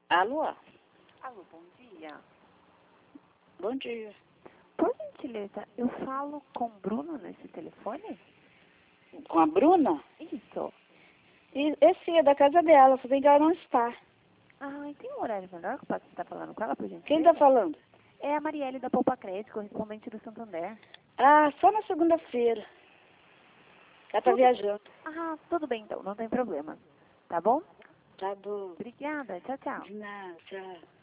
Alô? Alô, bom dia. Bom dia. Por gentileza, eu falo com Bruno nesse telefone? Com a Bruna? Isso. E esse é da casa dela, só tem que ela não está. Ah, e tem um horário melhor que eu posso estar falando com ela, por gentileza? Quem tá falando? É a Marielle da Poupa Crédito, correspondente do Santander. Ah, só na segunda-feira. Ela tá viajando. Ah, tudo bem então, não tem problema. Tá bom? Tá bom. Obrigada, tchau, tchau. De nada, tchau.